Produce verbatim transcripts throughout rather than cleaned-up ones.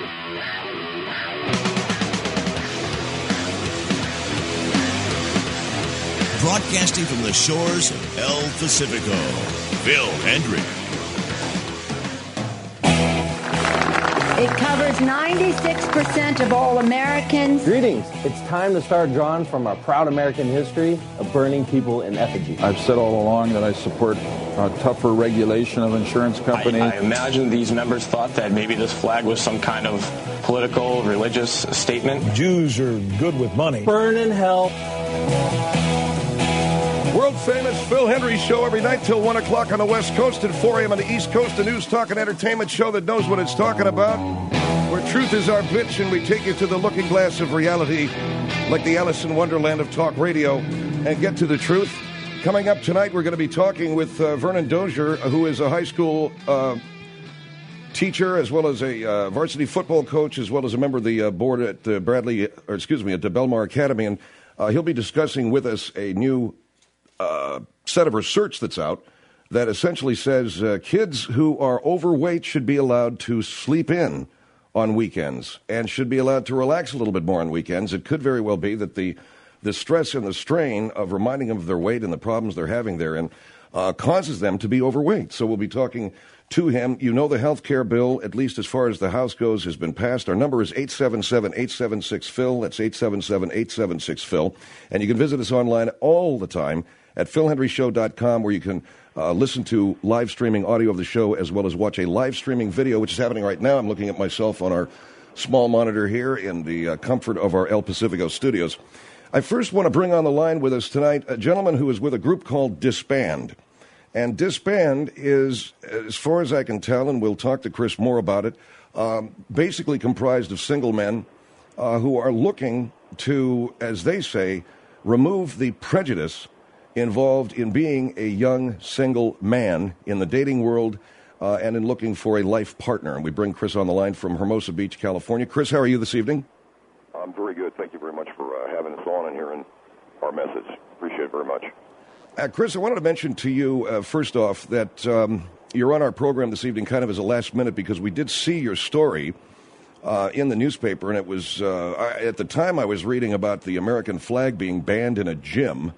Broadcasting from the shores of El Pacifico, Phil Hendrie. It covers ninety-six percent of all Americans. Greetings. It's time to start drawing from our proud American history of burning people in effigy. I've said all along that I support uh, tougher regulation of insurance companies. I, I imagine these members thought that maybe this flag was some kind of political, religious statement. Jews are good with money. Burn in hell. World-famous Phil Hendrie Show every night till one o'clock on the West Coast and four a.m. on the East Coast, a news, talk, and entertainment show that knows what it's talking about, where truth is our bitch, and we take you to the looking glass of reality like the Alice in Wonderland of talk radio and get to the truth. Coming up tonight, we're going to be talking with uh, Vernon Dozier, who is a high school uh, teacher as well as a uh, varsity football coach, as well as a member of the uh, board at uh, Bradley, or excuse me, at the Belmar Academy, and uh, he'll be discussing with us a new Uh, set of research that's out that essentially says uh, kids who are overweight should be allowed to sleep in on weekends and should be allowed to relax a little bit more on weekends. It could very well be that the the stress and the strain of reminding them of their weight and the problems they're having therein uh, causes them to be overweight. So we'll be talking to him. You know the health care bill, at least as far as the House goes, has been passed. Our number is eight seven seven, eight seven six, Phil. That's eight seven seven, eight seven six, Phil. And you can visit us online all the time at phil hendrie show dot com, where you can uh, listen to live streaming audio of the show as well as watch a live streaming video, which is happening right now. I'm looking at myself on our small monitor here in the uh, comfort of our El Pacifico studios. I first want to bring on the line with us tonight a gentleman who is with a group called Disband. And Disband is, as far as I can tell, and we'll talk to Chris more about it, um, basically comprised of single men uh, who are looking to, as they say, remove the prejudice involved in being a young single man in the dating world uh, and in looking for a life partner. And we bring Chris on the line from Hermosa Beach, California. Chris, how are you this evening? I'm very good. Thank you very much for uh, having us on and hearing our message. Appreciate it very much. Uh, Chris, I wanted to mention to you, uh, first off, that um, you're on our program this evening kind of as a last minute because we did see your story uh, in the newspaper, and it was, uh, I, at the time I was reading about the American flag being banned in a gym.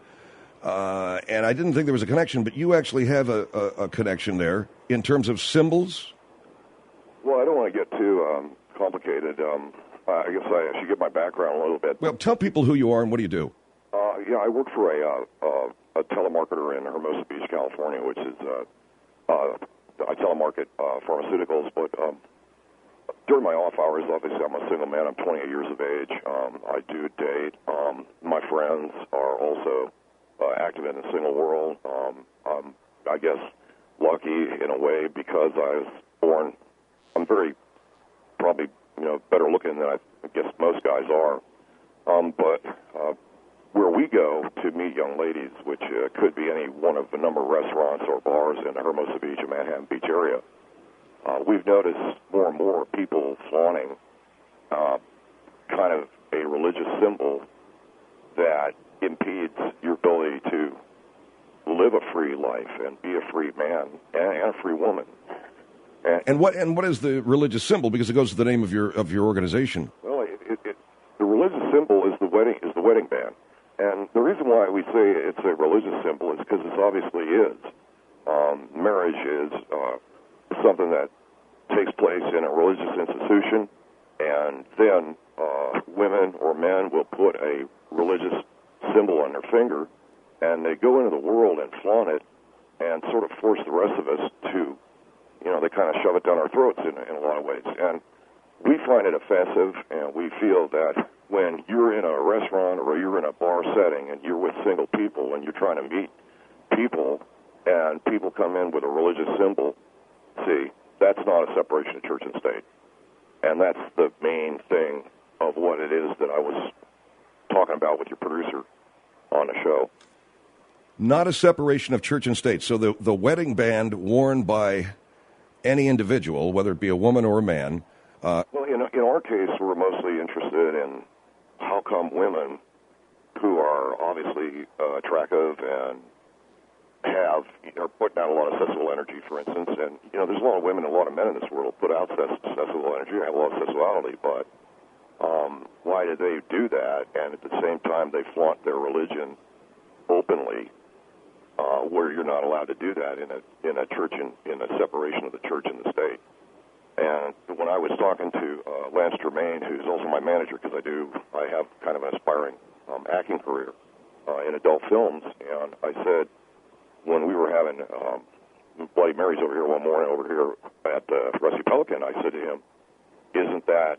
Uh, and I didn't think there was a connection, but you actually have a, a, a connection there in terms of symbols? Well, I don't want to get too um, complicated. Um, I guess I should give my background a little bit. Well, tell people who you are and what do you do? Uh, yeah, I work for a, uh, uh, a telemarketer in Hermosa Beach, California, which is, uh, uh, I telemarket uh, pharmaceuticals, but um, during my off hours, obviously I'm a single man. I'm twenty-eight years of age. Um, I do date. Um, my friends are also Uh, active in the single world. Um, I'm, I guess, lucky in a way because I was born. I'm very probably you know better looking than I, I guess most guys are. Um, but uh, where we go to meet young ladies, which uh, could be any one of a number of restaurants or bars in the Hermosa Beach and Manhattan Beach area, uh, we've noticed more and more people flaunting uh, kind of a religious symbol that impedes your ability to live a free life and be a free man and, and a free woman. And, and what and what is the religious symbol? Because it goes to the name of your of your organization. Well, it, it, it, the religious symbol is the wedding is the wedding band, and the reason why we say it's a religious symbol is because it obviously is. Um, marriage is uh, something that takes place in a religious institution, and then uh, women or men will put a religious symbol on their finger, and they go into the world and flaunt it and sort of force the rest of us to, you know, they kind of shove it down our throats in, in a lot of ways. And we find it offensive, and we feel that when you're in a restaurant or you're in a bar setting and you're with single people and you're trying to meet people and people come in with a religious symbol, see, that's not a separation of church and state. And that's the main thing of what it is that I was talking about with your producer on the show. Not a separation of church and state. So the, the wedding band worn by any individual, whether it be a woman or a man. Uh, well, in, in our case, we're mostly interested in how come women who are obviously uh, attractive and have are putting out a lot of sexual energy, for instance, and you know there's a lot of women and a lot of men in this world who put out sexual energy and have a lot of sexuality, but um, why do they do that? And at the same time, they flaunt their religion openly, uh, where you're not allowed to do that in a in a church in, in a separation of the church and the state. And when I was talking to uh, Lance Germain, who's also my manager, because I do I have kind of an aspiring um, acting career uh, in adult films, and I said, when we were having um, Bloody Marys over here one morning over here at uh, Rusty Pelican, I said to him, isn't that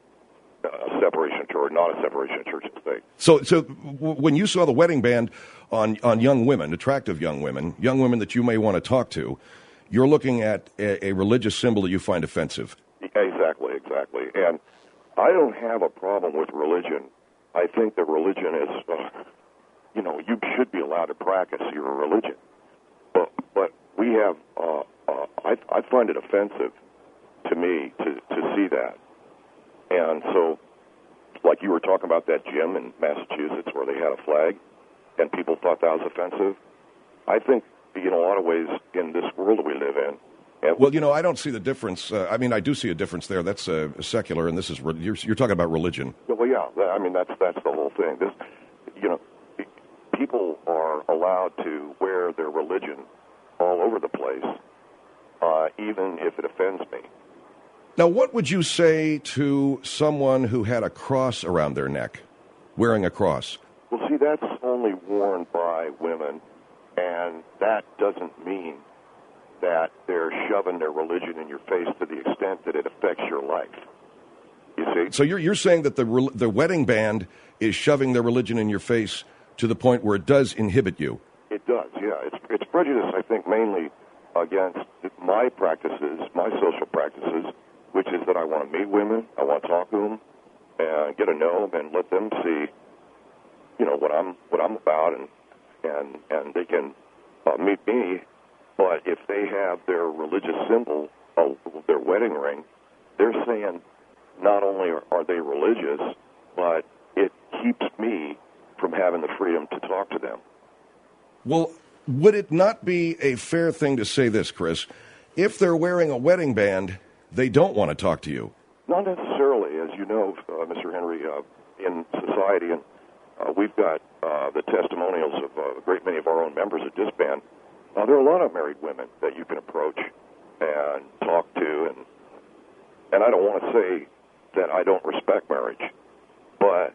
a separation of church, not a separation of church and state? So so w- when you saw the wedding band on, on young women, attractive young women, young women that you may want to talk to, you're looking at a, a religious symbol that you find offensive. Exactly, exactly. And I don't have a problem with religion. I think that religion is, uh, you know, you should be allowed to practice your religion. But but we have, uh, uh, I, I find it offensive to me to, to see that. And so, like you were talking about that gym in Massachusetts where they had a flag and people thought that was offensive, I think, in a lot of ways, in this world that we live in. And well, you know, I don't see the difference. Uh, I mean, I do see a difference there. That's uh, secular, and this is, re- you're, you're talking about religion. Well, yeah, I mean, that's that's the whole thing. This, you know, people are allowed to wear their religion all over the place, uh, even if it offends me. Now, what would you say to someone who had a cross around their neck, wearing a cross? Well, see, that's only worn by women, and that doesn't mean that they're shoving their religion in your face to the extent that it affects your life. You see? So you're you're saying that the re- the wedding band is shoving their religion in your face to the point where it does inhibit you? It does, yeah. It's it's prejudice, I think, mainly against my practices, my social practices, which is that I want to meet women, I want to talk to them, and get to know them, and let them see, you know, what I'm what I'm about, and and and they can uh, meet me. But if they have their religious symbol, uh, their wedding ring, they're saying not only are, are they religious, but it keeps me from having the freedom to talk to them. Well, would it not be a fair thing to say this, Chris? If they're wearing a wedding band, they don't want to talk to you. Not necessarily. As you know, uh, Mister Henry, uh, in society, and uh, we've got uh, the testimonials of uh, a great many of our own members at this band. Uh, there are a lot of married women that you can approach and talk to, and and I don't want to say that I don't respect marriage, but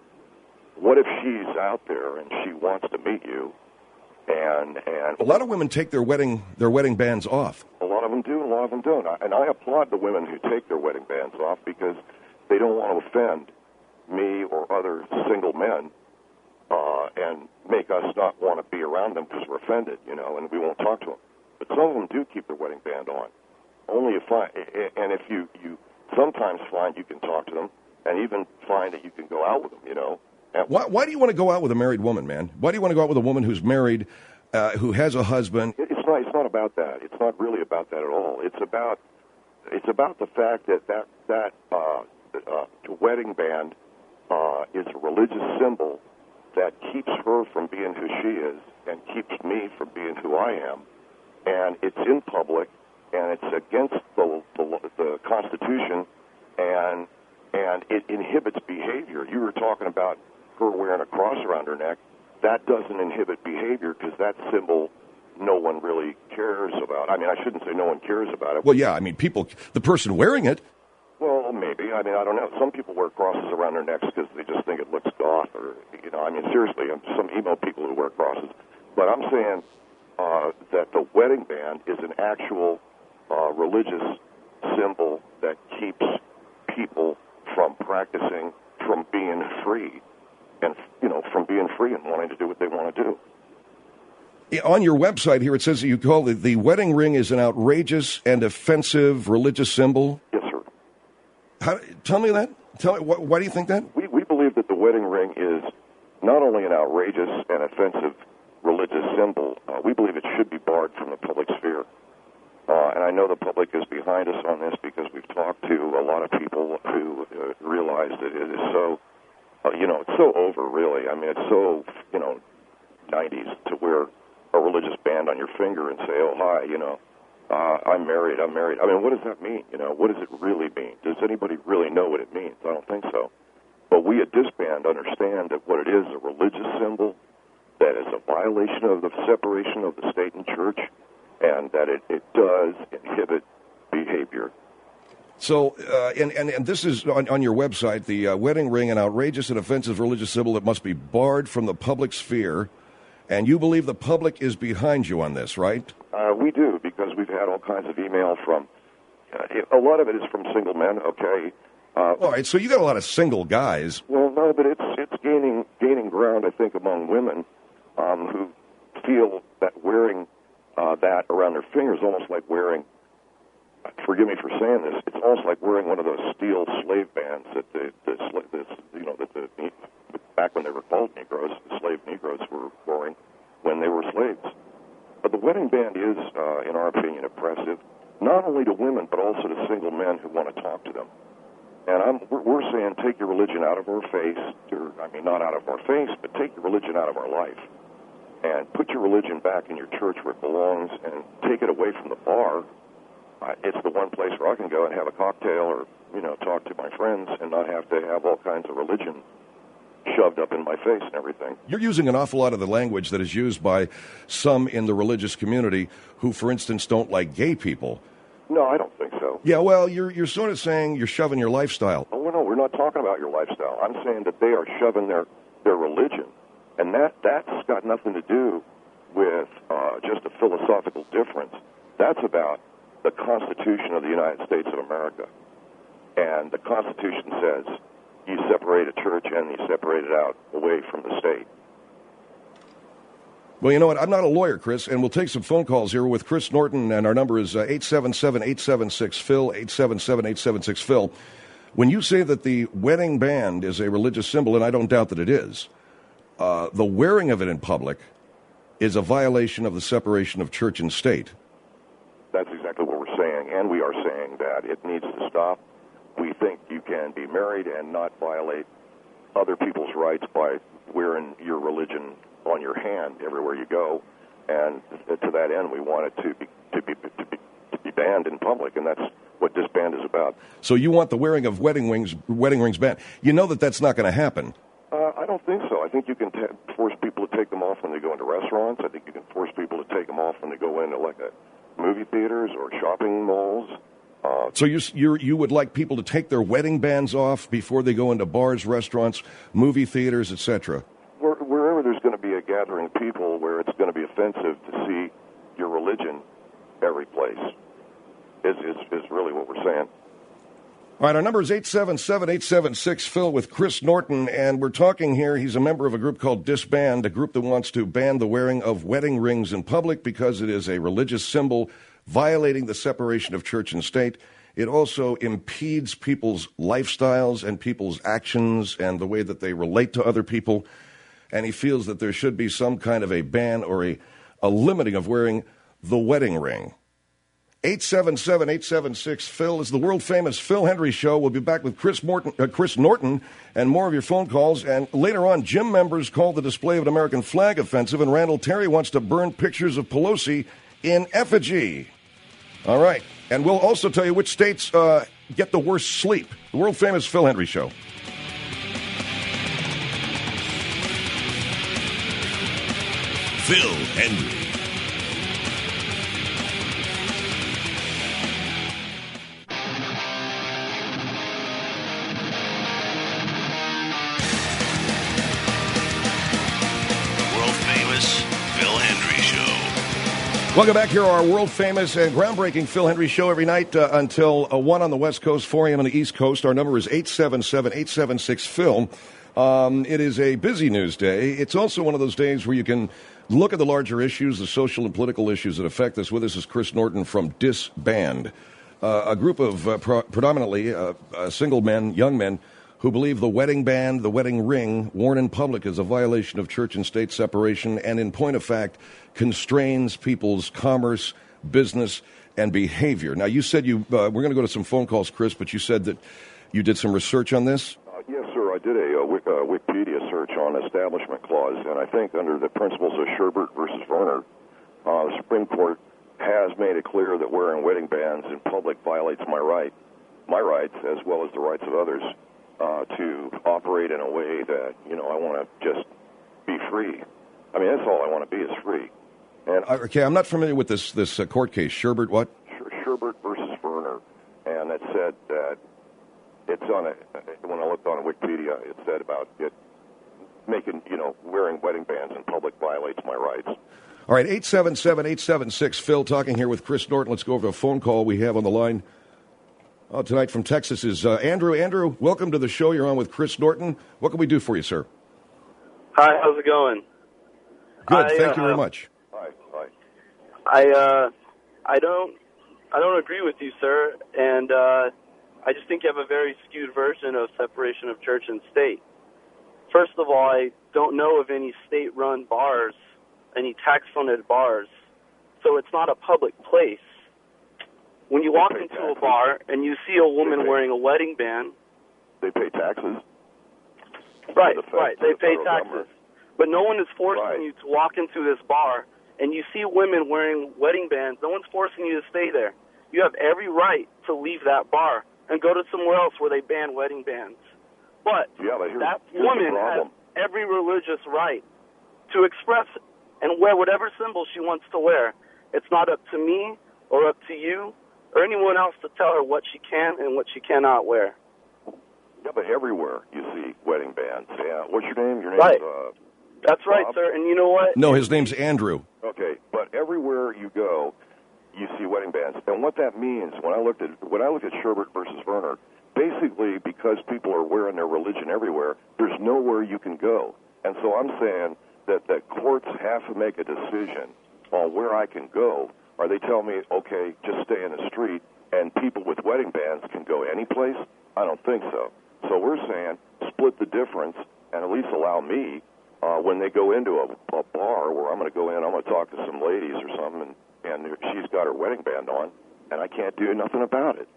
what if she's out there and she wants to meet you, and and a lot of women take their wedding their wedding bands off. A lot of them do, a lot of them don't, and I applaud the women who take their wedding bands off because they don't want to offend me or other single men. Uh, and make us not want to be around them because we're offended, you know, and we won't talk to them. But some of them do keep their wedding band on. Only if I, and if you, you sometimes find you can talk to them, and even find that you can go out with them, you know. And why, why do you want to go out with a married woman, man? Why do you want to go out with a woman who's married, uh, who has a husband? It's not. It's not about that. It's not really about that at all. It's about. It's about the fact that that that uh, uh, wedding band uh, is a religious symbol that keeps her from being who she is and keeps me from being who I am. And it's in public, and it's against the, the, the Constitution, and and it inhibits behavior. You were talking about her wearing a cross around her neck. That doesn't inhibit behavior because that symbol no one really cares about. I mean, I shouldn't say no one cares about it. Well, yeah, I mean, people, the person wearing it. Well, maybe. I mean, I don't know. Some people wear crosses around their necks because they just think it looks goth, or, you know, I mean, seriously, some emo people who wear crosses. But I'm saying uh, that the wedding band is an actual uh, religious symbol that keeps people from practicing, from being free, and, you know, from being free and wanting to do what they want to do. On your website here, it says that you call it the wedding ring is an outrageous and offensive religious symbol. Yes, sir. How, tell me that. Tell me why, why do you think that? We we believe that the wedding ring is not only an outrageous and offensive religious symbol. Uh, we believe it should be barred from the public sphere. Uh, and I know the public is behind us on this because we've talked to a lot of people who uh, realize that it is so, uh, you know, it's so over, really. I mean, it's so, you know, nineties to wear a religious band on your finger and say, oh, hi, you know, uh, I'm married, I'm married. I mean, what does that mean? You know, what does it really mean? Does anybody really know what it means? I don't think so. But we at Disband understand that what it is, a religious symbol, that is a violation of the separation of the state and church, and that it, it does inhibit behavior. So, uh, and, and, and this is on, on your website, the uh, wedding ring, an outrageous and offensive religious symbol that must be barred from the public sphere. And you believe the public is behind you on this, right? Uh, we do, because we've had all kinds of email from, uh, a lot of it is from single men, okay? Uh, all right, so you got a lot of single guys. Well, no, but it's it's gaining gaining ground, I think, among women um, who feel that wearing uh, that around their fingers is almost like wearing, forgive me for saying this, it's almost like wearing one of those steel slave bands that the, the, the you know, that the, back when they were called Negroes, the slave Negroes were wearing when they were slaves. But the wedding band is, uh, in our opinion, oppressive, not only to women, but also to single men who want to talk to them. And I'm, we're, we're saying take your religion out of our face, or, I mean, not out of our face, but take your religion out of our life. And put your religion back in your church where it belongs, and take it away from the bar. Uh, it's the one place where I can go and have a cocktail or, you know, talk to my friends and not have to have all kinds of religion shoved up in my face and everything. You're using an awful lot of the language that is used by some in the religious community who, for instance, don't like gay people. No, I don't think so. Yeah, well, you're you're sort of saying you're shoving your lifestyle. Oh, no, we're not talking about your lifestyle. I'm saying that they are shoving their, their religion, and that, that's got nothing to do with uh, just a philosophical difference. That's about the Constitution of the United States of America. And the Constitution says you separate a church and you separate it out away from the state. Well, you know what? I'm not a lawyer, Chris, and we'll take some phone calls here with Chris Norton, and our number is uh, eight seven seven, eight seven six, Phil, eight seven seven, eight seven six, Phil. When you say that the wedding band is a religious symbol, and I don't doubt that it is, uh, the wearing of it in public is a violation of the separation of church and state. That's exactly what we're saying, and we are saying that it needs to stop. We think you can be married and not violate other people's rights by wearing your religion on your hand everywhere you go, and to that end, we want it to be to be to be, to be banned in public, and that's what this band is about. So you want the wearing of wedding rings, wedding rings banned? You know that that's not going to happen. Uh, I don't think so. I think you can t- force people to take them off when they go into restaurants. I think you can force people to take them off when they go into like a movie theaters or shopping malls. Uh, so you you you would like people to take their wedding bands off before they go into bars, restaurants, movie theaters, et cetera? Where, wherever there's going to be a gathering of people where it's going to be offensive to see your religion every place is, is, is really what we're saying. All right, our number is eight seven seven, eight seven six, Phil with Chris Norton, and we're talking here. He's a member of a group called Disband, a group that wants to ban the wearing of wedding rings in public because it is a religious symbol violating the separation of church and state. It also impedes people's lifestyles and people's actions and the way that they relate to other people. And he feels that there should be some kind of a ban or a, a limiting of wearing the wedding ring. eight seven seven, eight seven six, Phil is the world-famous Phil Hendrie Show. We'll be back with Chris, Morton, uh, Chris Norton and more of your phone calls. And later on, gym members called the display of an American flag offensive, and Randall Terry wants to burn pictures of Pelosi in effigy. All right. And we'll also tell you which states uh, get the worst sleep. The world-famous Phil Hendrie Show. Phil Hendrie. World-famous Phil Hendrie Show. Welcome back here, our world-famous and groundbreaking Phil Hendrie Show every night uh, until uh, one on the West Coast, four a.m. on the East Coast. Our number is eight seven seven, eight seven six, Phil. Um, it is a busy news day. It's also one of those days where you can look at the larger issues, the social and political issues that affect us. With us is Chris Norton from Disband, uh, a group of uh, pro- predominantly uh, uh, single men, young men, who believe the wedding band, the wedding ring, worn in public is a violation of church and state separation and, in point of fact, constrains people's commerce, business, and behavior. Now, you said you, uh, we're going to go to some phone calls, Chris, but you said that you did some research on this? Uh, yes, sir. I did a, a, Wik- a Wikipedia search on establishment clause, and I think under the principles of Sherbert versus Werner, uh, the Supreme Court has made it clear that wearing wedding bands in public violates my right, my rights as well as the rights of others uh, to operate in a way that, you know, I want to just be free. I mean, that's all I want to be is free. And Uh, okay, I'm not familiar with this this uh, court case. Sherbert what? Sherbert versus Werner, and it said that it's on a, when I looked on Wikipedia, it said about it making, you know, wearing wedding bands in public violates my rights. All right, eight seven seven, eight seven six, Phil, talking here with Chris Norton. Let's go over to a phone call we have on the line uh, tonight from Texas is uh, Andrew. Andrew, welcome to the show. You're on with Chris Norton. What can we do for you, sir? Hi, how's it going? Good, I, thank you uh, very much. Hi, hi. I uh, I don't, I don't agree with you, sir, and uh, I just think you have a very skewed version of separation of church and state. First of all, I don't know of any state-run bars, any tax-funded bars, so it's not a public place. When you walk into taxes. a bar and you see a woman They pay- wearing a wedding band, They pay taxes. right, the fed- right, to they the pay federal taxes, government. but no one is forcing Right. you to walk into this bar and you see women wearing wedding bands. No one's forcing you to stay there. You have every right to leave that bar and go to somewhere else where they ban wedding bands. But Yeah, but here's, that here's the woman has problem. every religious right to express and wear whatever symbol she wants to wear. It's not up to me or up to you or anyone else to tell her what she can and what she cannot wear. Yeah, but everywhere you see wedding bands. Yeah, what's your name? Your name's Right. uh, That's right, Bob? sir. And you know what? No, his name's Andrew. Okay, but everywhere you go, you see wedding bands, and what that means when I looked at when I looked at Sherbert versus Werner, basically because people are wearing their religion everywhere, there's nowhere you can go, and so I'm saying that that courts have to make a decision on where I can go, or they tell me, okay, just stay in the street, and people with wedding bands can go any place. I don't think so. So we're saying split the difference and at least allow me. Uh, when they go into a, a bar where I'm going to go in, I'm going to talk to some ladies or something, and, and she's got her wedding band on, and I can't do nothing about it.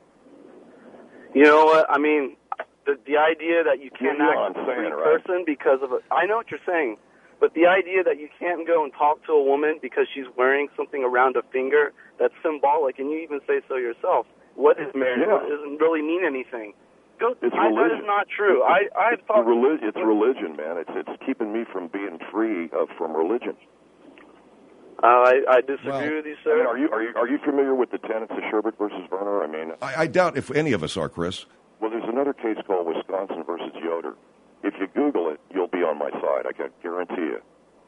You know what? I mean, the the idea that you can't You know act what as I'm a saying, free right? person because of a, I know what you're saying, but the idea that you can't go and talk to a woman because she's wearing something around a finger that's symbolic, and you even say so yourself. What is marriage? Yeah. It doesn't really mean anything. Go, It's I, that religion. is not true. I I've It's, talked. relig- it's religion, man. It's it's keeping me from being free of from religion. Uh, I, I disagree Well, with you, I sir. mean, are you are you are you familiar with the tenets of Sherbert versus Werner? I mean, I, I doubt if any of us are, Chris. well, there's another case called Wisconsin versus Yoder. If you Google it, you'll be on my side. I can guarantee you.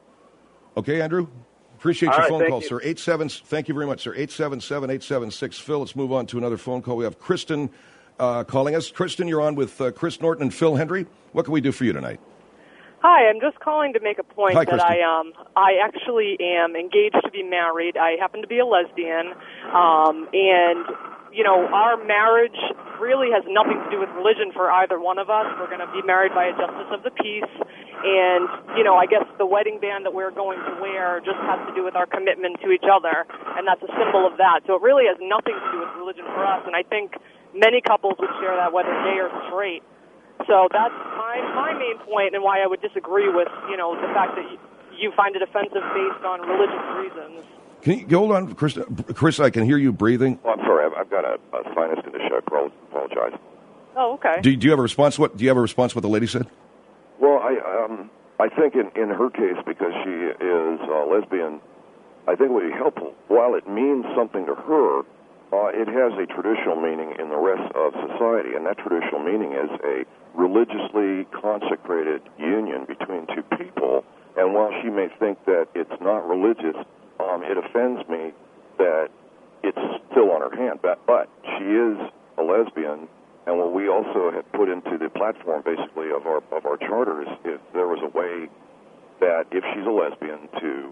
Okay, Andrew? Appreciate All your right, phone thank call, you. sir. Eight seven. Thank you very much, sir. eight seven seven, eight seven six, Phil. Let's move on to another phone call. We have Kristen uh, calling us. Kristen, you're on with uh, Chris Norton and Phil Hendry. What can we do for you tonight? Hi, I'm just calling to make a point Hi, that Kristen. I um I actually am engaged to be married. I happen to be a lesbian, um, and you know our marriage really has nothing to do with religion for either one of us. We're going to be married by a justice of the peace, and you know I guess the wedding band that we're going to wear just has to do with our commitment to each other, and that's a symbol of that. So it really has nothing to do with religion for us, and I think many couples would share that, whether gay or straight. So that's my my main point and why I would disagree with, you know, the fact that you, you find it offensive based on religious reasons. Can you hold on, Chris? Chris, I can hear you breathing. Oh, I'm sorry. I've, I've got a, a sinus condition. I pro- apologize. Oh, okay. Do, do you have a response? What do you have a response? What the lady said? Well, I um, I think in, in her case, because she is uh, lesbian, I think it would be helpful. While it means something to her, uh, it has a traditional meaning in the rest of society, and that traditional meaning is a religiously consecrated union between two people. And while she may think that it's not religious, um, it offends me that it's still on her hand. But, but she is a lesbian, and what we also have put into the platform, basically, of our of our charter is if there was a way that if she's a lesbian to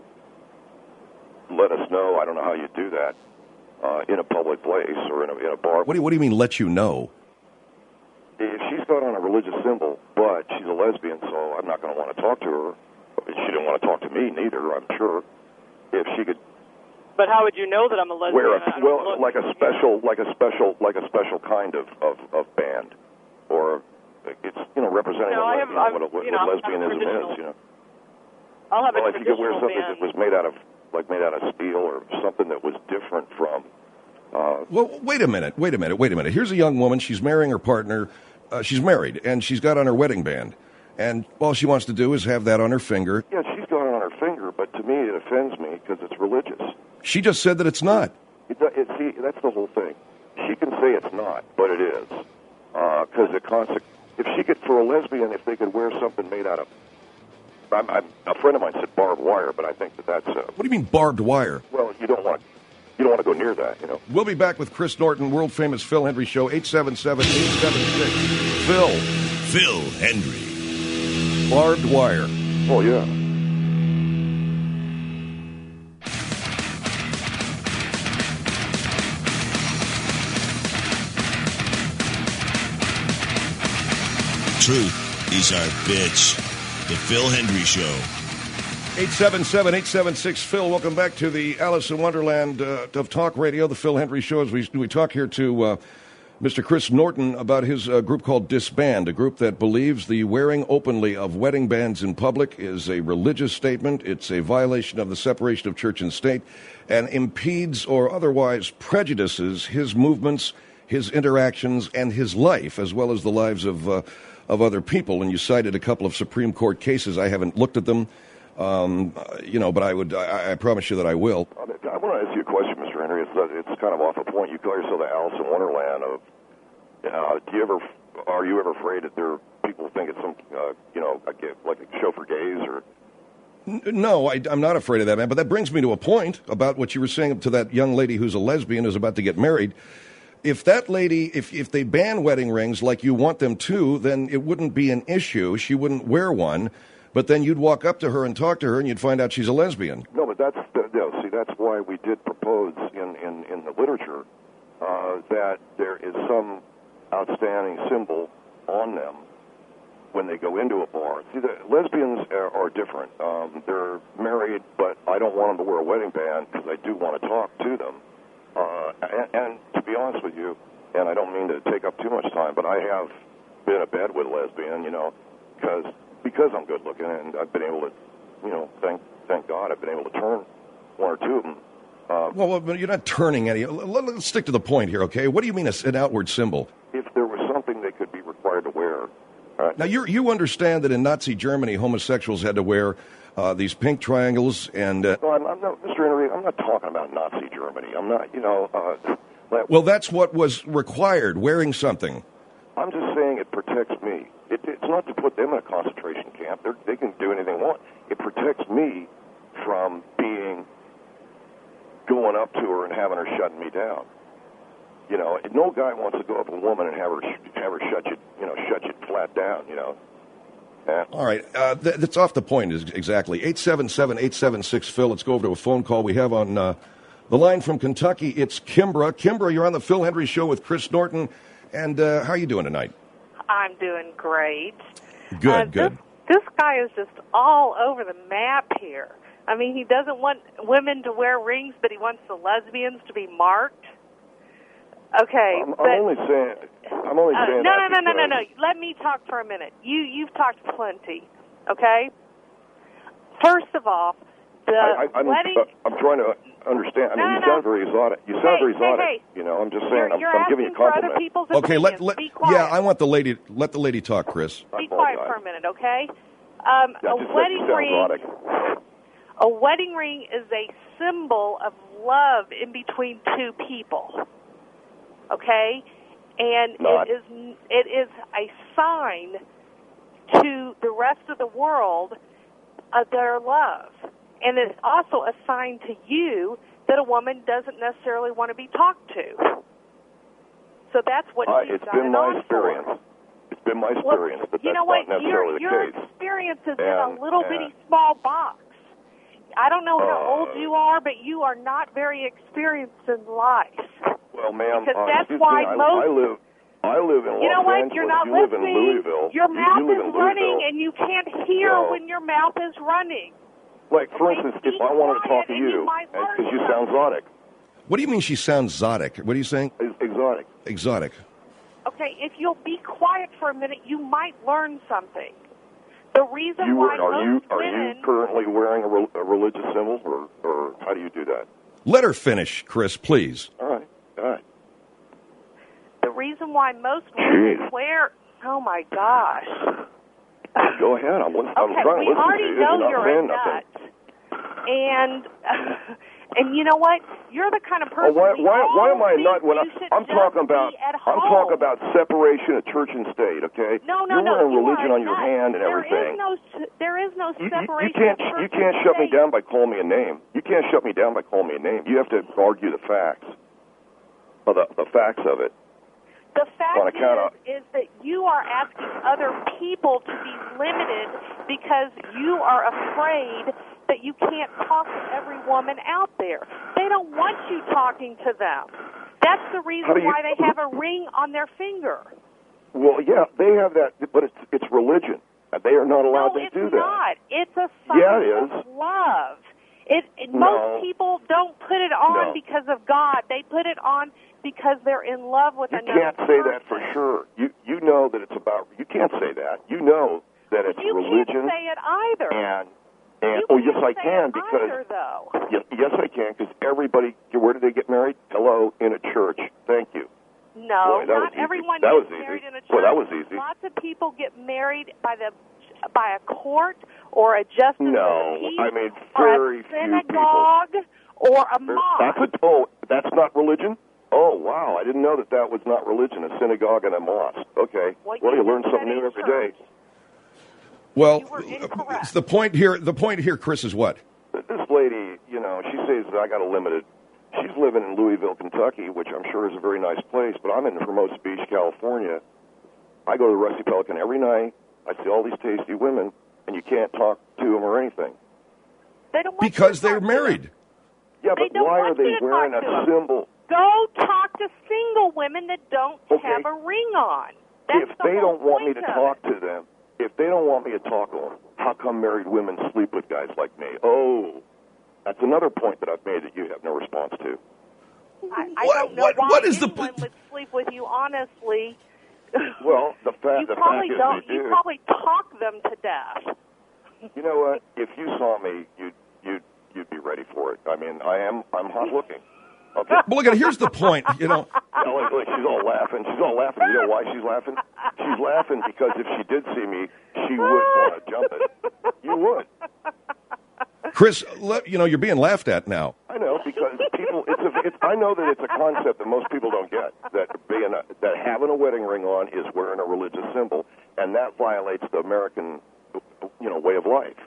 let us know. I don't know how you do that uh, in a public place or in a, in a bar. What do you, what do you mean? Let you know? If she's got on a religious symbol, but she's a lesbian, so I'm not going to want to talk to her. She didn't want to talk to me, neither. I'm sure. If she could But how would you know that I'm a lesbian? wear a, I don't well, look- like a special, like a special, like a special kind of, of, of band, or it's you know representing No, what, I have- you know, I'm- what, a, what you know, I'm lesbianism traditional. is. You know, I'll have well, a if you could wear traditional something band. that was made out of like made out of steel or something that was different from. Uh, well, wait a minute, wait a minute, wait a minute. Here's a young woman. She's marrying her partner. Uh, she's married, and she's got on her wedding band. And all she wants to do is have that on her finger. Yeah, she's got it on her finger, but to me it offends me because it's religious. She just said that it's not. It, it, see, that's the whole thing. She can say it's not, but it is. Because uh, it conse- if she could, for a lesbian, if they could wear something made out of, I'm, I'm, a friend of mine said barbed wire, but I think that that's. Uh, what do you mean barbed wire? Well, you don't want, you don't want to go near that, you know. We'll be back with Chris Norton, world famous Phil Hendry Show, eight seven seven, eight seven six, Phil. Phil Hendry. Barbed wire. Oh yeah. Truth is our bitch. The Phil Hendry Show. eight seven seven, eight seven six, Phil. Welcome back to the Alice in Wonderland uh, of Talk Radio, the Phil Hendry Show. As we, we talk here to uh, Mister Chris Norton about his uh, group called Disband, a group that believes the wearing openly of wedding bands in public is a religious statement. It's a violation of the separation of church and state and impedes or otherwise prejudices his movements, his interactions, and his life, as well as the lives of uh, of other people. And you cited a couple of Supreme Court cases. I haven't looked at them, um, you know, but I would. I, I promise you that I will. I want to ask you a question, Mister Henry. It's, uh, it's kind of off a point. You call yourself the Alice in Wonderland of. Uh, do you ever? Are you ever afraid that there are people think it's some, uh, you know, a, like a show for gays or? No, I, I'm not afraid of that, man. But that brings me to a point about what you were saying to that young lady who's a lesbian who's about to get married. If that lady, if, if they ban wedding rings like you want them to, then it wouldn't be an issue. She wouldn't wear one. But then you'd walk up to her and talk to her, and you'd find out she's a lesbian. No, but that's, the, no, see, that's why we did propose in, in, in the literature uh, that there is some outstanding symbol on them when they go into a bar. See, the lesbians are, are different. Um, they're married, but I don't want them to wear a wedding band because I do want to talk to them. Uh, and, and to be honest with you, and I don't mean to take up too much time, but I have been in bed with a lesbian, you know, because because I'm good looking, and I've been able to, you know, thank thank God, I've been able to turn one or two of them. Uh, well, well, you're not turning any. Let's stick to the point here, okay? What do you mean an outward symbol? If there was something they could be required to wear. Uh, now, you you understand that in Nazi Germany, homosexuals had to wear Uh, these pink triangles and... Uh, no, I'm, I'm not, Mister Henry, I'm not talking about Nazi Germany. I'm not, you know... Uh, that, well, that's what was required, wearing something. I'm just saying it protects me. It, it's not to put them in a concentration camp. They're, they can do anything they want. It protects me from being... going up to her and having her shutting me down. You know, no guy wants to go up to a woman and have her have her shut you, you know, shut you flat down, you know. Yeah. All right, uh, th- that's off the point, is exactly. eight seven seven, eight seven six, Phil. Let's go over to a phone call we have on uh, the line from Kentucky. It's Kimbra. Kimbra, you're on the Phil Hendry Show with Chris Norton. And uh, how are you doing tonight? I'm doing great. Good, uh, good. This, this guy is just all over the map here. I mean, he doesn't want women to wear rings, but he wants the lesbians to be marked. Okay, I'm, but, I'm only saying. I'm only uh, saying. no, that no, no, no, no, because- no. Let me talk for a minute. You, you've talked plenty. Okay. First of all, the I, I, I'm, wedding. uh, I'm trying to understand. I mean, No, you no, sound no. very exotic. You sound Hey, very hey, exotic. hey. You know, I'm just saying. You're, I'm, you're I'm giving you asking a for other compliment. people's Okay, let, opinions. let Be quiet. yeah, I want the lady. Let the lady talk, Chris. Be quiet for a minute, okay? Um, Yeah, a just wedding sound ring. exotic. A wedding ring is a symbol of love in between two people. Okay? And Not. it is it is a sign to the rest of the world of their love. And it's also a sign to you that a woman doesn't necessarily want to be talked to. So that's what Uh, she's it's got been it my on experience. for. It's been my Well, experience, but you that's know what? not Your, necessarily your the case. experience is in And- a little and- bitty small box. I don't know how Uh, old you are, but you are not very experienced in life. Well, ma'am, Because uh, that's excuse why me, I, most- I live. I live in You know Los what? Angeles. You're not you live in listening. Louisville. Your You- mouth you live is in running, Louisville. and you can't hear So- when your mouth is running. Like, for Okay, instance, be if I wanted to talk quiet to and you you, might learn because you sound exotic. What do you mean she sounds exotic? What are you saying? Ex- Exotic. Exotic. Okay, if you'll be quiet for a minute, you might learn something. The reason You why are you most are women... you currently wearing a, re- a religious symbol, or, or how do you do that? Let her finish, Chris, please. All right, all right. The reason why most women Jeez. wear... Oh, my gosh. Go ahead. I'm, li- I'm Okay, trying we to listen already to you. know You're not you're a saying nut. nothing. And... And you know what? You're the kind of Oh, person. why, we why, all why am I think not? When I, you should I'm just talking about, be at I'm home. talking about separation of church and state. Okay? No, no, You're no. wearing you religion are on your not. hand and there everything. Is no, there is no You, you, separation. you can't, of church you can't and shut me state. down by calling me a name. You can't shut me down by calling me a name. You have to argue the facts, or the, the facts of it. The fact On account of- is, is that you are asking other people to be limited because you are afraid that you can't talk to every woman out there. They don't want you talking to them. That's the reason How do you- why they have a ring on their finger. Well, yeah, they have that, but it's it's religion. They are not allowed no, to it's do that. not. It's a sign Yeah, it is. of love. It, it No. most people don't put it on No. because of God. They put it on because they're in love with You another can't say person. that for sure. You you know that it's about. You can't say that. You know that it's you religion. can't say it either. And and you oh can't yes, I say can it because either, though. yes, yes I can because everybody. Where did they get married? Hello, in a church. Thank you. No, Boy, that was not easy. everyone That gets was easy. married in a church. Boy, that was easy. Lots of people get married by the by a court or a justice No, of the peace I mean or very a few synagogue or a people. mosque. That's a oh, that's not religion. Oh wow, I didn't know that that was not religion. A synagogue and a mosque. Okay, Well, well you you learn just something said new a every church. day. Well, You were incorrect. it's the point here. The point here, Chris, is what? This lady, you know, she says I got a limited. She's living in Louisville, Kentucky, which I'm sure is a very nice place, but I'm in Hermosa Beach, California. I go to the Rusty Pelican every night. I see all these tasty women, and you can't talk to them or anything. They don't want Because you to they're talk to them. married. Yeah, They but don't why are want they you to wearing talk a to them. symbol? Go talk to single women that don't Okay. have a ring on. That's If the they whole don't want me point to of talk it. to them, if they don't want me to talk to them, how come married women sleep with guys like me? Oh, that's another point that I've made that you have no response to. I, I What- don't know what- why what is the anyone p- would sleep with you, honestly. Well, the fact you the probably fact don't. is they You do. probably talk them to death. You know what? If you saw me, you'd you'd you'd be ready for it. I mean, I am I'm hot looking. Okay. But look at here's the point. You know, Yeah, like, like she's all laughing. She's all laughing. You know why she's laughing? She's laughing because if she did see me, she would want to jump it. You would. Chris, let, you know you're being laughed at now. I know because people. It's a. It's, I know that it's a concept that most people don't get. That being a, that having a wedding ring on is wearing a religious symbol, and that violates the American, you know, way of life.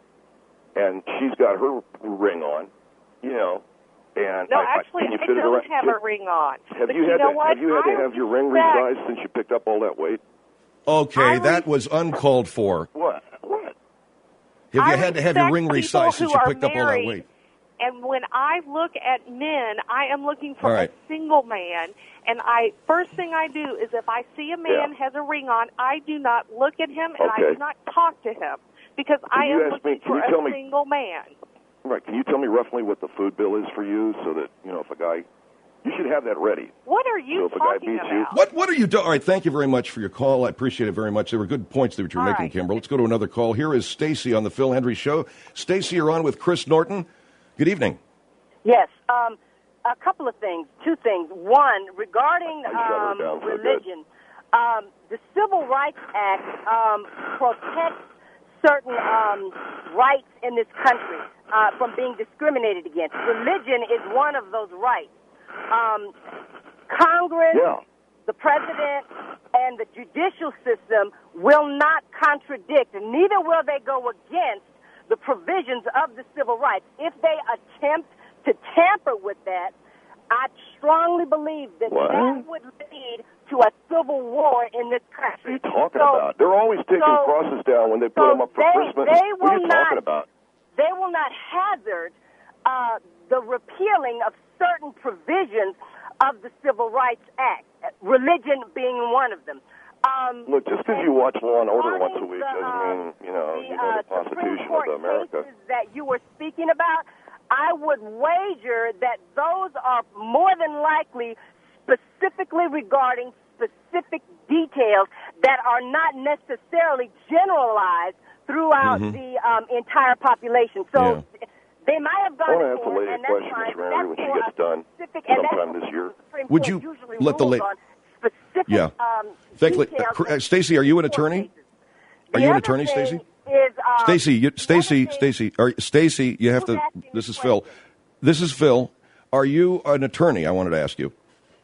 And she's got her ring on, you know. And No, I, actually, I, can you I fit it don't around? have a ring on. Have but you you had know to, what? Have you had I to have your ring respect- resized since you picked up all that weight? Okay, I that re- was uncalled for. What? What? Have you I had to have your respect ring people resized since who you are picked up all that married. weight? And when I look at men, I am looking for All right. a single man. And I first thing I do is if I see a man Yeah. has a ring on, I do not look at him and I Okay. do not talk to him because I you am ask me- looking can for you a tell me- single man. Right. Can you tell me roughly what the food bill is for you, so that you know if a guy, you should have that ready. What are So you if a guy talking beats you- about? What What are you doing? All right, thank you very much for your call. I appreciate it very much. There were good points that you were All making, right. Kimber. Let's go to another call. Here is Stacy on the Phil Hendry Show. Stacy, you're on with Chris Norton. Good evening. Yes, um, a couple of things, two things. One, regarding I shut her um, down so good. religion, um, the Civil Rights Act um, protects certain um, rights in this country uh, from being discriminated against. Religion is one of those rights. Um, Congress, Yeah. the president, and the judicial system will not contradict, and neither will they go against the provisions of the civil rights. If they attempt to tamper with that, I strongly believe that What? that would lead to a civil war in this What are country. you talking So- about? They're always taking so- crosses down when they put so them up for they- Christmas. they what are will you not- talking about? They will not hazard uh, the repealing of certain provisions of the Civil Rights Act, religion being one of them. Um, Look, just because you watch Law and Order once a regarding week the, doesn't uh, mean you know the, you know uh, the Constitution Supreme Court of America. cases that you were speaking about, I would wager that those are more than likely specifically regarding specific details that are not necessarily generalized throughout Mhm. the um, entire population. So Yeah. they might have I gone want to to ask the court, lady a and that's question, fine. Mister but Henry, when that's she for gets a done specific, and that's sometime what this year. the Supreme Would Court you usually let the rules la- on specific, Yeah. um, Thankfully, details uh, of Stacy, are you an court attorney? cases. Are The you an other attorney, thing Stacy? Is, um, Stacy, you, Stacy, Stacy, are Stacy? You have Who's to. asking This the is Phil. This is Phil. Are you an attorney? I wanted to ask you.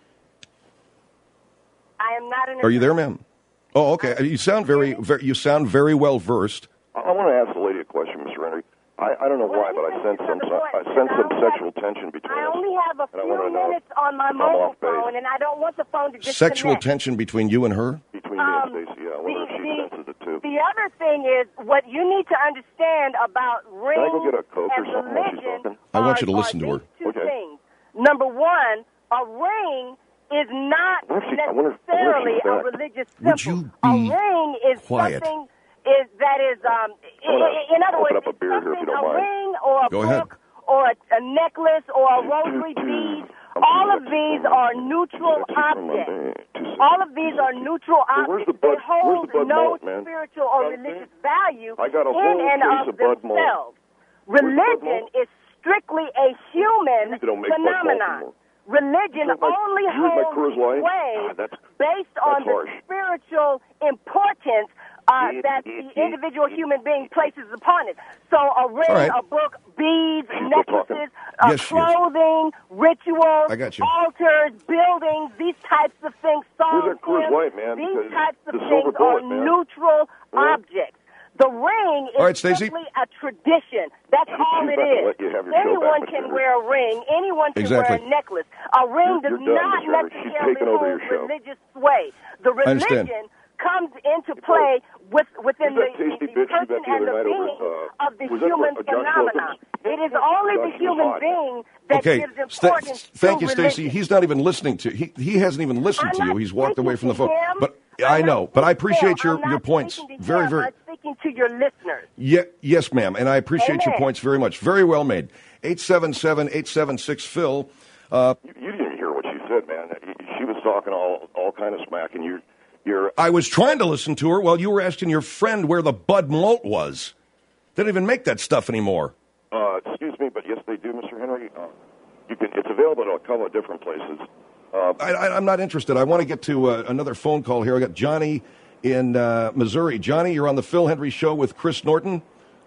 I am not an Are you there, ma'am? Oh, okay. You sound very, very you sound very well versed. I, I want to ask the lady a question, Mister Henry. I, I don't know why, but I sense some I sense some sexual tension between I us. only have a And I few wanna know minutes on my if I'm mobile off base. phone, and I don't want the phone to disconnect. Sexual tension between you and her? Between Um, me and Stacy, yeah. I wonder if she senses it too. The other thing is, what you need to understand about Can I go rings get a Coke or and something while she's religion talking? I want are- you to listen are to her. these two Okay. things. Number one, a ring is not I wonder if she- I wonder if- I wonder if necessarily she's a back. religious Would symbol. you a be ring is quiet? something is that is um. i- I'm gonna i- in other open words, up a it's beer here if you something, don't a mind. ring or a Go book ahead. or a, a necklace or a Dude, rosary dude, bead. I'm All too of these sexy for are Monday. neutral Too sexy for objects. Monday. Too sexy. All of these are neutral Hey, where's objects. the Bud- They hold where's the Bud no Malt, man? spiritual or Bud religious value I got a in whole and case of of Bud Malt. themselves. Where's Bud Religion Malt? is strictly a human They don't make Bud Malt phenomenon. anymore. Religion Here's my- only here's my holds Coors Light. sway God, that's- based on that's the harsh. spiritual importance uh, Yeah, that yeah, the yeah, individual yeah. human being places upon it. So a ring, All right. a book, beads, She's still necklaces, talking. uh, Yes, she is. clothing, rituals, I got you. altars, buildings, these types of things, songs, Where's that Coors hymns, Light, man? these Because types of the things silver bullet, are man. neutral Yeah. objects. The ring is All right, Stacey. simply a tradition. That's She's all it about to is. let you have your show Anyone back, can Mister wear a ring. Anyone can Exactly. wear a necklace. A ring You're- does you're done, not Mister Henry. She's necessarily taken over hold your show. religious sway. The I understand. religion comes into play with, within Who's that the, tasty the bitch you person met the and other the night over being at, uh, of the was that human what, Josh phenomenon. Wilkins? It is only Josh the is human hot. being that Okay. gives Sta- importance thank to you, Stacy. religion. He's not even listening to. He he hasn't even listened I'm to you. not He's walked away from the speaking phone. to him. But I'm I not know. But I speaking to appreciate him. your I'm not your points. speaking to Very him. very. I'm speaking to your listeners. Yeah, yes, ma'am, and I appreciate your Amen. points very much. Very well made. eight seven seven, eight seven six, Phil. Uh, You, you didn't hear what she said, man. She was talking all all kind of smack, and you're you're. I was trying to listen to her while you were asking your friend where the Bud Malt was. They don't even make that stuff anymore. Uh, excuse me, but yes, they do, Mister Henry. Uh, you can. It's available at a couple of different places. Uh, I, I, I'm not interested. I want to get to uh, another phone call here. I got Johnny in uh, Missouri. Johnny, you're on the Phil Henry Show with Chris Norton.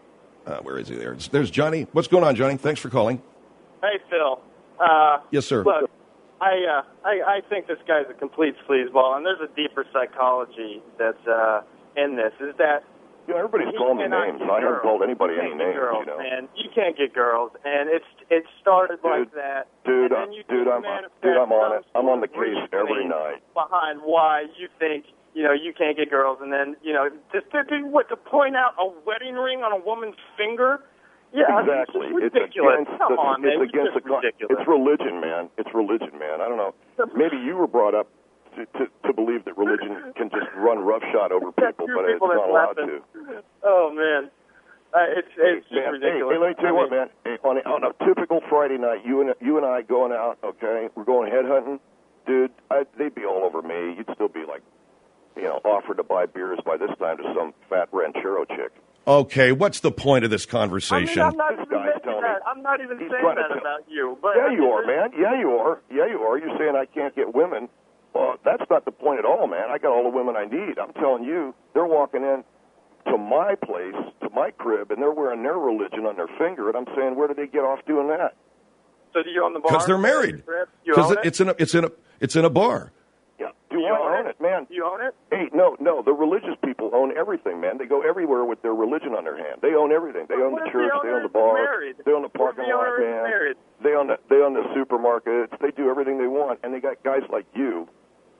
Uh, where is he there? There's Johnny. What's going on, Johnny? Thanks for calling. Hey, Phil. Uh, Yes, sir. Look, I, uh, I I think this guy's a complete sleazeball, and there's a deeper psychology that's uh, in this. Is that you know, everybody's he calling me cannot names. get I haven't girls. called anybody You any can't get names. girls, You know, and you can't get girls, and it's it started like Dude, that. dude, and uh, then you dude, just I'm manifest dude, I'm on it. some I'm on the sort of case every reasoning night. behind why you think you know you can't get girls, and then you know just to do what to point out a wedding ring on a woman's finger. Yeah, exactly. It's It's ridiculous. against Come the, on, it's man. against it's the con- ridiculous. It's religion, man. It's religion, man. I don't know. Maybe you were brought up to, to, to believe that religion can just run roughshod over people, Two but it's people not that's allowed laughing. to. Oh man, uh, it's it's just Man, ridiculous. Hey, hey, let me tell you I what, mean, man. Hey, on, a, on a typical Friday night, you and you and I going out, okay? We're going headhunting, dude. I, they'd be all over me. You'd still be like, you know, offered to buy beers by this time to some fat ranchero chick. Okay, what's the point of this I mean, conversation? I'm not This even guy's mentioning telling that. me- I'm not even He's saying trying to that tell- about you. But Yeah, I mean, you are, there's- man. Yeah, you are. Yeah, you are. You're saying I can't get women. Well, that's not the point at all, man. I got all the women I need. I'm telling you, they're walking in to my place, to my crib, and they're wearing their religion on their finger, and I'm saying, where did they get off doing that? So do you own the bar? Because they're married. You Because own it, it? it's in a it's in a it's in a bar. Yeah. Do You I own own it? it, man? You own it? Hey, no, no. The religious people own everything, man. They go everywhere with their religion on their hand. They own everything. They own What the if church. the They owner own the is bar. married? They own the What if parking the lot, owner is man. married? They own the they own the supermarkets. They do everything they want, and they got guys like you.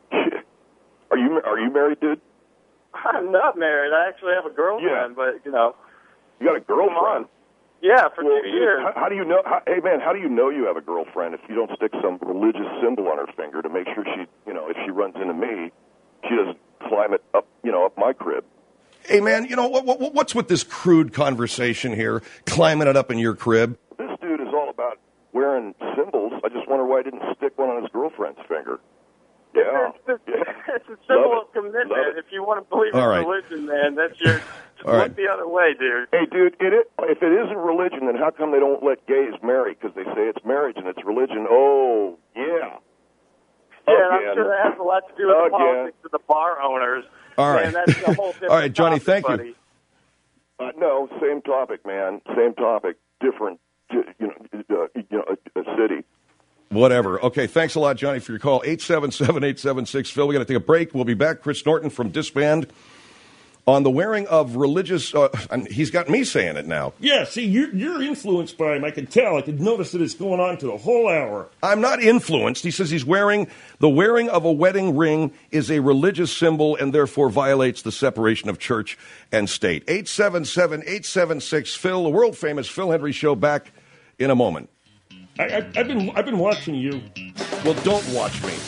Are you are you married, dude? I'm not married. I actually have a girlfriend, but you know, You got a girlfriend? yeah, for Well, two dude, years. how, how do you know? How, hey, man, how do you know you have a girlfriend if you don't stick some religious symbol on her finger to make sure she, you know, if she runs into me, she doesn't climb it up, you know, up my crib. Hey, man, you know what, what what's with this crude conversation here, climbing it up in your crib? This dude is all about wearing symbols. I just wonder why he didn't stick one on his girlfriend's finger. Yeah. It's, it's, yeah. it's a symbol Love of it. commitment. Love it. If you want to believe All in right. religion, man, that's your All right. Look the other way, dude. Hey, dude, it, it, if it isn't religion, then how come they don't let gays marry? Because they say it's marriage and it's religion. Oh, yeah. Yeah, Again. and I'm sure that has a lot to do with the Again. politics of the bar owners. All right. And that's a whole different All right, Johnny, topic, thank buddy. you. Uh, no, same topic, man. Same topic, different, you know, uh, you know, a, a city. Whatever. Okay, thanks a lot, Johnny, for your call. eight seven seven, eight seven six, Phil. We got to take a break. We'll be back. Chris Norton from Disband on the wearing of religious, uh, and he's got me saying it now. Yeah, see, you're, you're influenced by him. I can tell. I can notice that it's going on to the whole hour. I'm not influenced. He says he's wearing, the wearing of a wedding ring is a religious symbol and therefore violates the separation of church and state. eight seven seven, eight seven six, Phil, the world-famous Phil Hendry Show, back in a moment. I, I, I've been I've been watching you. Well, don't watch me.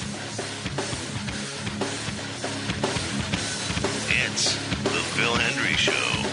It's the Phil Hendry Show.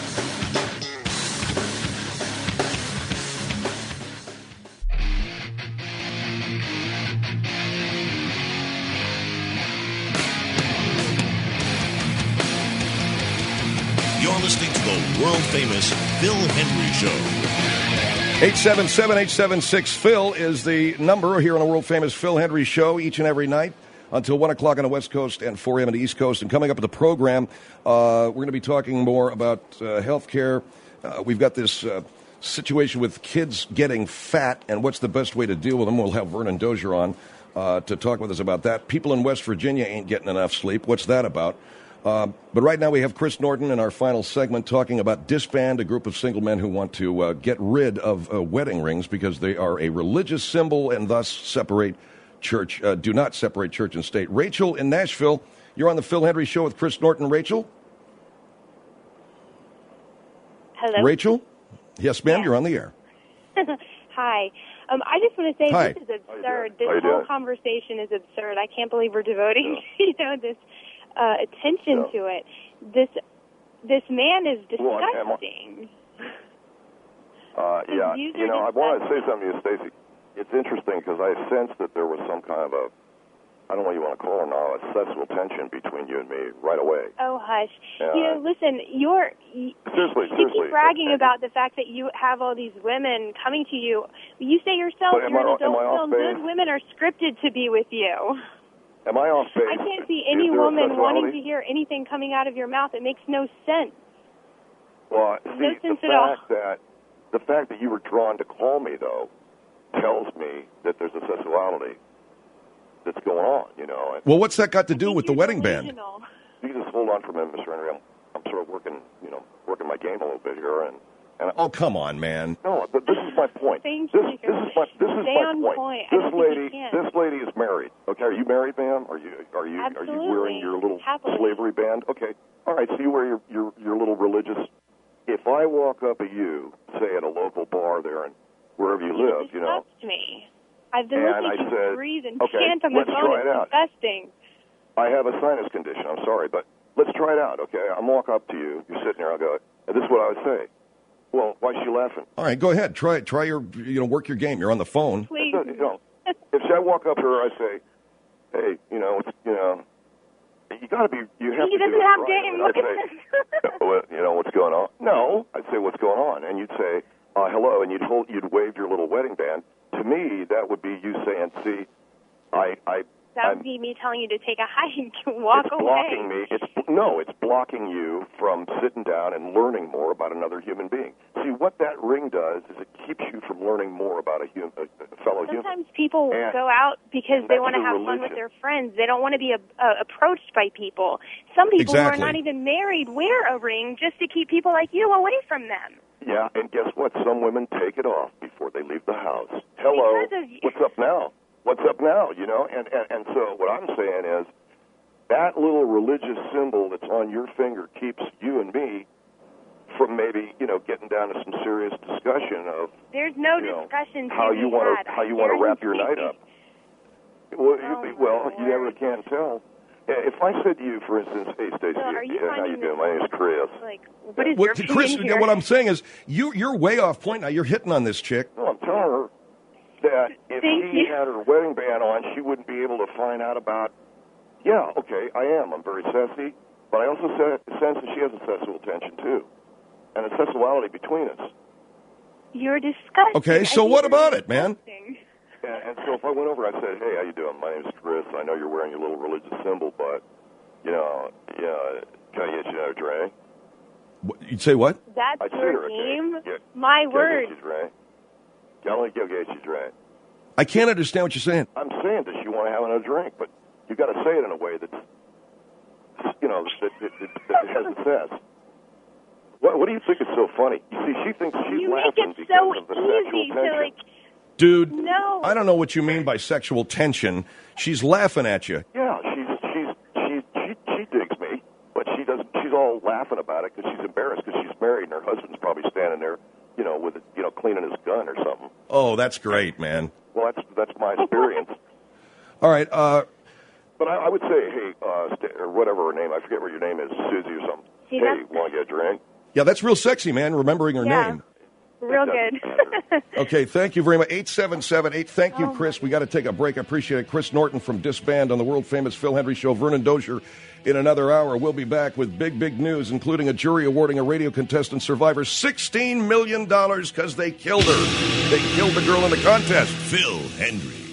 You're listening to the world-famous Phil Hendry Show. eight seven seven, eight seven six, Phil is the number here on the world-famous Phil Hendry Show each and every night until one o'clock on the West Coast and four a.m. on the East Coast. And coming up at the program, uh, we're going to be talking more about uh, health care. Uh, we've got this uh, situation with kids getting fat and what's the best way to deal with them. We'll have Vernon Dozier on uh, to talk with us about that. People in West Virginia ain't getting enough sleep. What's that about? Uh, but right now we have Chris Norton in our final segment talking about Disband, a group of single men who want to uh, get rid of uh, wedding rings because they are a religious symbol and thus separate church, uh, do not separate church and state. Rachel in Nashville, you're on the Phil Hendry Show with Chris Norton. Rachel? Hello? Rachel? Yes, ma'am, Yeah. you're on the air. Hi. Um, I just want to say Hi. this is absurd. How you This whole doing? conversation is absurd. I can't believe we're devoting, you know, this uh, attention Yeah. to it. This this man is Well, I'm- disgusting. Uh, yeah, These you are know, I just want to like- say something to you, Stacy. It's interesting because I sensed that there was some kind of a, I don't know what you want to call it now, a sexual tension between you and me right away. Oh, hush. Yeah, you know, I- listen, you're... y- Seriously, You seriously. keep bragging And- about the fact that you have all these women coming to you. You say yourself But am you're I- an adult am I off film. base? Those women are scripted to be with you. Am I off base? I can't see Is any there a woman wanting to sexuality? hear anything coming out of your mouth. It makes no sense. Well, see, No sense the at all. fact that the fact that you were drawn to call me though tells me that there's a sexuality that's going on. You know. And Well, what's that got to do with the You're wedding band? delusional. you just hold on for a minute, Mister Henry. I'm, I'm sort of working, you know, working my game a little bit here, and and Oh, come on, man. no, but this is my point. Thank this, you. this is my this is Stay my on point. point. I This don't think you lady, can. this lady is married. Okay, are you married, ma'am? Are you are you are you Absolutely. wearing your little Happily. slavery band? Okay, all right. So you wear your your your little religious. If I walk up at you, say at a local bar there and wherever you You live, you know, disgust me. I've been And listening I to you said, breathe and okay, chant on the let's phone. try it It's out. disgusting. I have a sinus condition. I'm sorry, but let's try it out. Okay, I'm walk up to you. You're sitting there. I'll go. And this is what I would say. Well, why is she laughing? All right, go ahead. Try try your, you know, work your game. You're on the phone. Please. You know, if I walk up to her, I say, "Hey, you know, it's, you know, you got to be. You have He to do doesn't it have right." game. And Look I'd at say, this. "Well, you know, what's going on?" No, I'd say, "What's going on?" And you'd say, uh, "Hello," and you'd hold, you'd wave your little wedding band. To me, that would be you saying, "See, I, I." That I'm, would be me telling you to take a hike and walk it's away. blocking me. It's no, it's blocking you from sitting down and learning more about another human being. See, what that ring does is it keeps you from learning more about a, hum, a fellow human. Sometimes people And- go out because and they that's want to your have fun with religion. their friends. They don't want to be uh, uh, approached by people. Some people Exactly. who are not even married wear a ring just to keep people like you away from them. Yeah, and guess what? Some women take it off before they leave the house. Hello, Because of you. what's up now? What's up now? You know, and, and and so what I'm saying is that little religious symbol that's on your finger keeps you and me from maybe you know getting down to some serious discussion of There's no you know, discussion how to you be want had. to how I you want to wrap your guarantee. night up. Well, Oh, you, my well, you never Lord. can tell. Yeah, If I said to you, for instance, "Hey, Stacy, Well, are you yeah, how you finding doing? this- My name is Chris." Like, what is What, your opinion Chris, here? what I'm saying is you, you're way off point now. You're hitting on this chick. No, I'm telling her that if Thank she you. had her wedding band on, she wouldn't be able to find out about, yeah, okay, I am. I'm very sassy, but I also se- sense that she has a sexual tension, too. and the sexuality between us. You're disgusting. Okay, so what about it, man? And, and so if I went over, I said, "Hey, how you doing? My name's Chris. I know you're wearing your little religious symbol, but you know, yeah, can I get you another drink?" What, you'd say what? That's I'd say your her, game? yeah, My can word. I get you a drink? Can I get you a drink? I can't understand what you're saying. I'm saying, does she want to have another drink? But you got to say it in a way that's, you know, that, that, that, that has a sense. What, what do you think is so funny? You see, she thinks she's You make laughing it because so of the easy sexual to, tension. like, Dude, no. I don't know what you mean by sexual tension. She's laughing at you. Yeah, she's she's she she she digs me, but she doesn't. She's all laughing about it because she's embarrassed because she's married and her husband's probably standing there, you know, with you know cleaning his gun or something. Oh, that's great, man. Well, that's that's my experience. All right. Uh, but I, I would say, hey, uh, St- or whatever her name, I forget what your name is, Susie or something. See, hey, want to get a drink? yeah, that's real sexy, man, remembering her Yeah. name. Real good. Okay, thank you very much. eight seven seven eight. Thank you, Chris. We got to take a break. I appreciate it. Chris Norton from Disband on the world-famous Phil Hendry Show. Vernon Dozier in another hour. We'll be back with big, big news, including a jury awarding a radio contestant survivor sixteen million dollars because they killed her. They killed the girl in the contest. Phil Hendry.